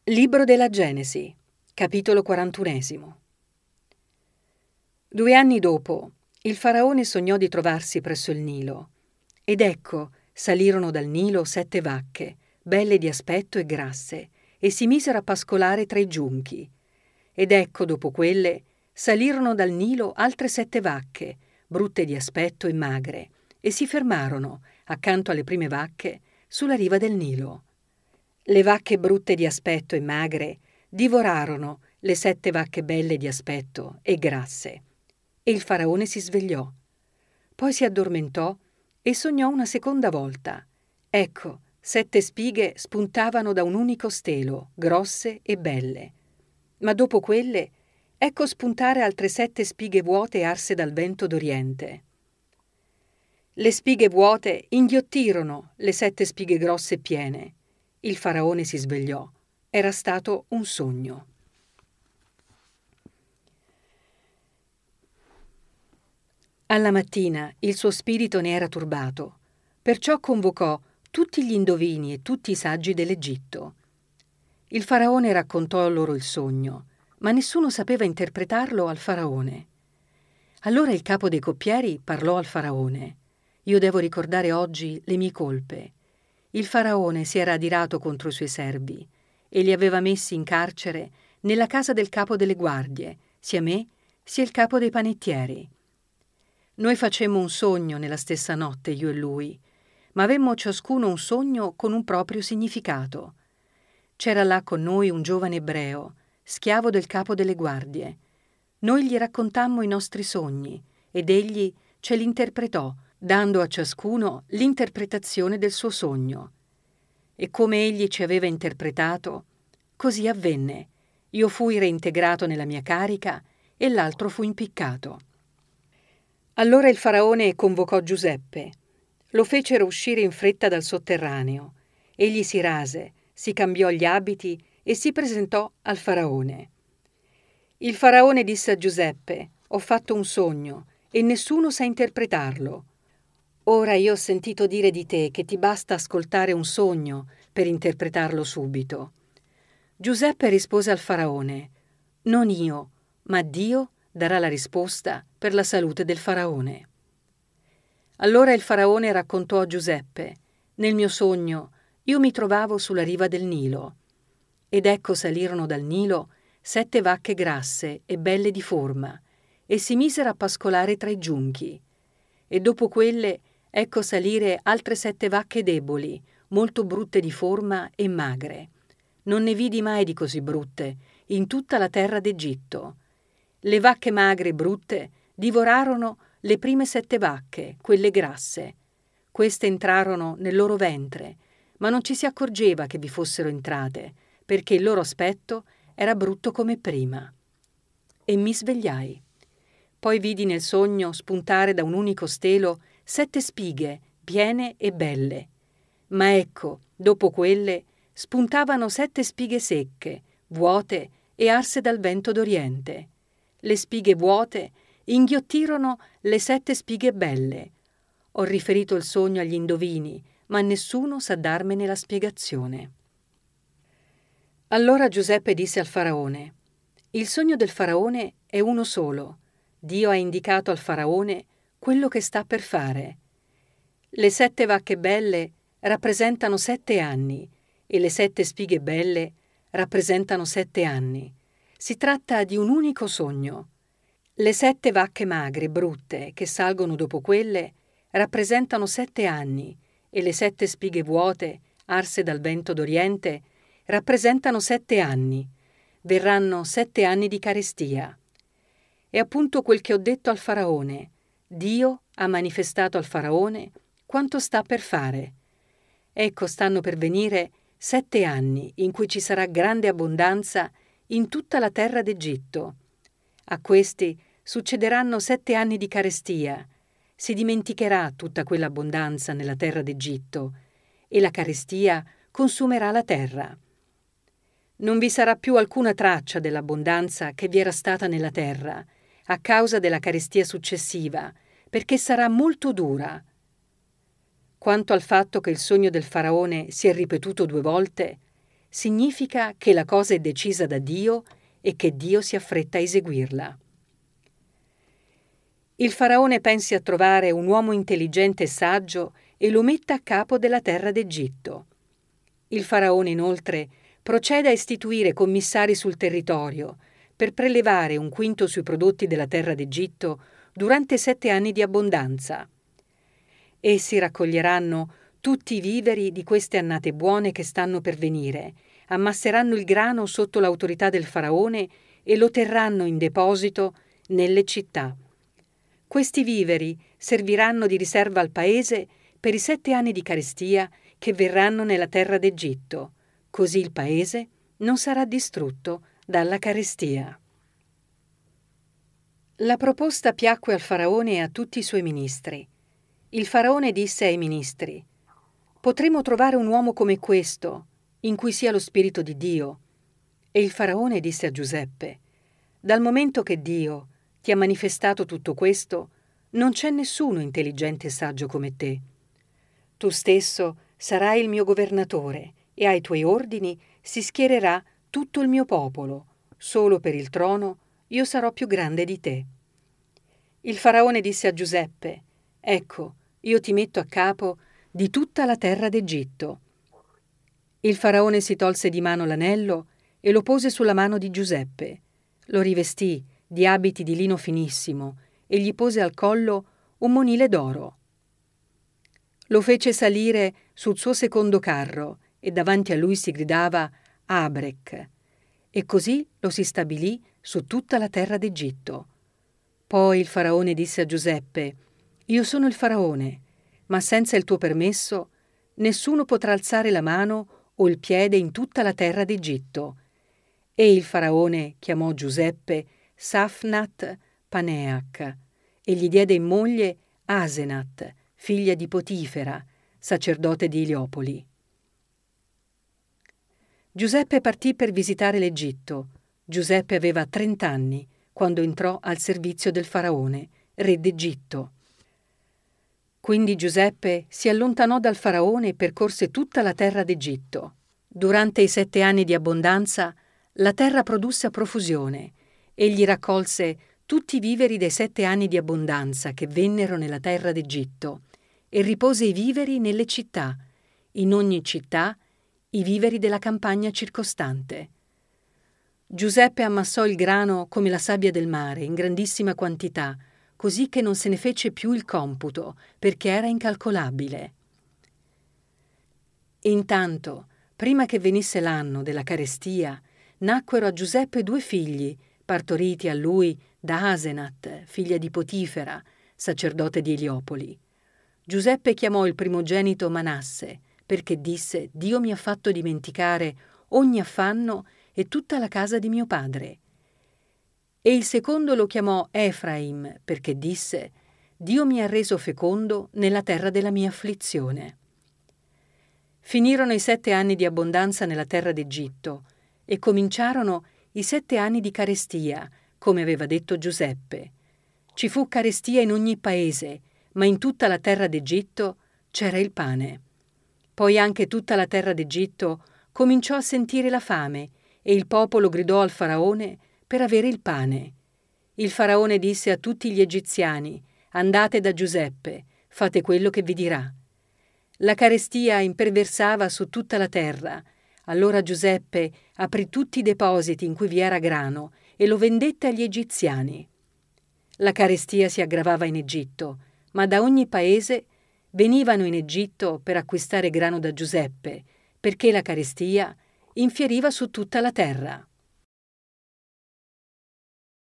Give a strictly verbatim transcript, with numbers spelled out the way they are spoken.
Libro della Genesi, capitolo quarantunesimo. Due anni dopo, il faraone sognò di trovarsi presso il Nilo, ed ecco, salirono dal Nilo sette vacche, belle di aspetto e grasse, e si misero a pascolare tra i giunchi. Ed ecco, dopo quelle, salirono dal Nilo altre sette vacche, brutte di aspetto e magre, e si fermarono, accanto alle prime vacche, sulla riva del Nilo. Le vacche brutte di aspetto e magre divorarono le sette vacche belle di aspetto e grasse. E il faraone si svegliò. Poi si addormentò e sognò una seconda volta. Ecco, sette spighe spuntavano da un unico stelo, grosse e belle. Ma dopo quelle, ecco spuntare altre sette spighe vuote arse dal vento d'Oriente. Le spighe vuote inghiottirono le sette spighe grosse e piene. Il faraone si svegliò. Era stato un sogno. Alla mattina il suo spirito ne era turbato, perciò convocò tutti gli indovini e tutti i saggi dell'Egitto. Il faraone raccontò loro il sogno, ma nessuno sapeva interpretarlo al faraone. Allora il capo dei coppieri parlò al faraone. «Io devo ricordare oggi le mie colpe. Il faraone si era adirato contro i suoi servi e li aveva messi in carcere nella casa del capo delle guardie, sia me sia il capo dei panettieri. Noi facemmo un sogno nella stessa notte, io e lui, ma avemmo ciascuno un sogno con un proprio significato. C'era là con noi un giovane ebreo, schiavo del capo delle guardie. Noi gli raccontammo i nostri sogni ed egli ce li interpretò, dando a ciascuno l'interpretazione del suo sogno. E come egli ci aveva interpretato, così avvenne. Io fui reintegrato nella mia carica e l'altro fu impiccato». Allora il faraone convocò Giuseppe. Lo fecero uscire in fretta dal sotterraneo. Egli si rase, si cambiò gli abiti e si presentò al faraone. Il faraone disse a Giuseppe: «Ho fatto un sogno e nessuno sa interpretarlo. Ora io ho sentito dire di te che ti basta ascoltare un sogno per interpretarlo subito». Giuseppe rispose al faraone: «Non io, ma Dio darà la risposta per la salute del faraone». Allora il faraone raccontò a Giuseppe: «Nel mio sogno io mi trovavo sulla riva del Nilo. Ed ecco salirono dal Nilo sette vacche grasse e belle di forma, e si misero a pascolare tra i giunchi. E dopo quelle ecco salire altre sette vacche deboli, molto brutte di forma e magre. Non ne vidi mai di così brutte in tutta la terra d'Egitto. Le vacche magre e brutte divorarono le prime sette vacche, quelle grasse. Queste entrarono nel loro ventre, ma non ci si accorgeva che vi fossero entrate, perché il loro aspetto era brutto come prima. E mi svegliai. Poi vidi nel sogno spuntare da un unico stelo sette spighe, piene e belle. Ma ecco, dopo quelle, spuntavano sette spighe secche, vuote e arse dal vento d'Oriente. Le spighe vuote inghiottirono le sette spighe belle. Ho riferito il sogno agli indovini, ma nessuno sa darmene la spiegazione». Allora Giuseppe disse al faraone: «Il sogno del faraone è uno solo. Dio ha indicato al faraone quello che sta per fare. Le sette vacche belle rappresentano sette anni e le sette spighe belle rappresentano sette anni. Si tratta di un unico sogno. Le sette vacche magre, brutte, che salgono dopo quelle, rappresentano sette anni e le sette spighe vuote, arse dal vento d'Oriente, rappresentano sette anni. Verranno sette anni di carestia. È appunto quel che ho detto al faraone. Dio ha manifestato al faraone quanto sta per fare. Ecco, stanno per venire sette anni in cui ci sarà grande abbondanza in tutta la terra d'Egitto. A questi succederanno sette anni di carestia. Si dimenticherà tutta quell'abbondanza nella terra d'Egitto e la carestia consumerà la terra. Non vi sarà più alcuna traccia dell'abbondanza che vi era stata nella terra, a causa della carestia successiva, perché sarà molto dura. Quanto al fatto che il sogno del faraone si è ripetuto due volte, significa che la cosa è decisa da Dio e che Dio si affretta a eseguirla. Il faraone pensi a trovare un uomo intelligente e saggio e lo metta a capo della terra d'Egitto. Il faraone inoltre procede a istituire commissari sul territorio per prelevare un quinto sui prodotti della terra d'Egitto durante sette anni di abbondanza. Essi raccoglieranno tutti i viveri di queste annate buone che stanno per venire, ammasseranno il grano sotto l'autorità del faraone e lo terranno in deposito nelle città. Questi viveri serviranno di riserva al paese per i sette anni di carestia che verranno nella terra d'Egitto, così il paese non sarà distrutto dalla carestia. La proposta piacque al faraone e a tutti i suoi ministri. Il faraone disse ai ministri: «Potremo trovare un uomo come questo, in cui sia lo Spirito di Dio». E il faraone disse a Giuseppe: «Dal momento che Dio ti ha manifestato tutto questo, non c'è nessuno intelligente e saggio come te. Tu stesso sarai il mio governatore e ai tuoi ordini si schiererà tutto il mio popolo. Solo per il trono io sarò più grande di te». Il faraone disse a Giuseppe: «Ecco, io ti metto a capo di tutta la terra d'Egitto». Il faraone si tolse di mano l'anello e lo pose sulla mano di Giuseppe. Lo rivestì di abiti di lino finissimo e gli pose al collo un monile d'oro. Lo fece salire sul suo secondo carro e davanti a lui si gridava Abrec, e così lo si stabilì su tutta la terra d'Egitto. Poi il faraone disse a Giuseppe: «Io sono il faraone, ma senza il tuo permesso nessuno potrà alzare la mano o il piede in tutta la terra d'Egitto». E il faraone chiamò Giuseppe Safnat Paneach e gli diede in moglie Asenat, figlia di Potifera, sacerdote di Eliopoli. Giuseppe partì per visitare l'Egitto. Giuseppe aveva trent'anni quando entrò al servizio del faraone, re d'Egitto. Quindi Giuseppe si allontanò dal faraone e percorse tutta la terra d'Egitto. Durante i sette anni di abbondanza la terra produsse a profusione. Egli raccolse tutti i viveri dei sette anni di abbondanza che vennero nella terra d'Egitto e ripose i viveri nelle città, in ogni città i viveri della campagna circostante. Giuseppe ammassò il grano come la sabbia del mare, in grandissima quantità, così che non se ne fece più il computo, perché era incalcolabile. Intanto, prima che venisse l'anno della carestia, nacquero a Giuseppe due figli, partoriti a lui da Asenat, figlia di Potifera, sacerdote di Eliopoli. Giuseppe chiamò il primogenito Manasse, perché disse: «Dio mi ha fatto dimenticare ogni affanno e tutta la casa di mio padre». E il secondo lo chiamò Efraim, perché disse: «Dio mi ha reso fecondo nella terra della mia afflizione». Finirono i sette anni di abbondanza nella terra d'Egitto e cominciarono i sette anni di carestia, come aveva detto Giuseppe. Ci fu carestia in ogni paese, ma in tutta la terra d'Egitto c'era il pane. Poi anche tutta la terra d'Egitto cominciò a sentire la fame e il popolo gridò al faraone per avere il pane. Il faraone disse a tutti gli egiziani: «Andate da Giuseppe, fate quello che vi dirà». La carestia imperversava su tutta la terra. Allora Giuseppe aprì tutti i depositi in cui vi era grano e lo vendette agli egiziani. La carestia si aggravava in Egitto, ma da ogni paese venivano in Egitto per acquistare grano da Giuseppe, perché la carestia infieriva su tutta la terra.